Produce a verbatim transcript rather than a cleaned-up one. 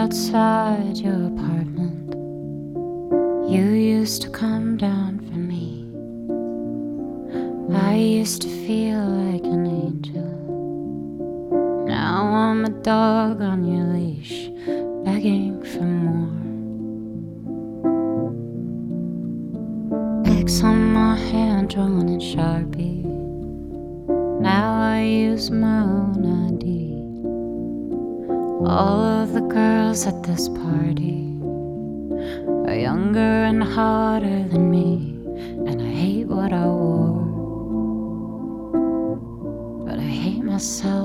outside your apartment. You used to come down for me. I used to feel like an angel. Now I'm a dog on your leash, begging for more. X on my hand, drawn in Sharpie. Now I use my own I D. All of the girls at this party are younger and hotter than me, and I hate what I wore, but I hate myself